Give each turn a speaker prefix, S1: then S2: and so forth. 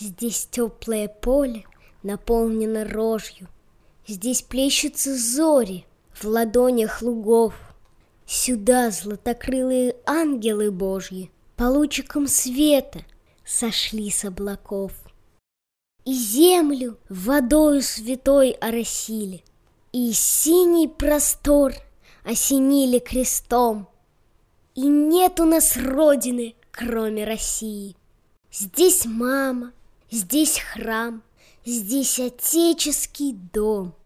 S1: Здесь теплое поле наполнено рожью, здесь плещутся зори в ладонях лугов. Сюда златокрылые ангелы Божьи по лучикам света сошли с облаков. И землю водою святой оросили, и синий простор осенили крестом. И нет у нас родины, кроме России. Здесь мама, здесь храм, здесь отеческий дом.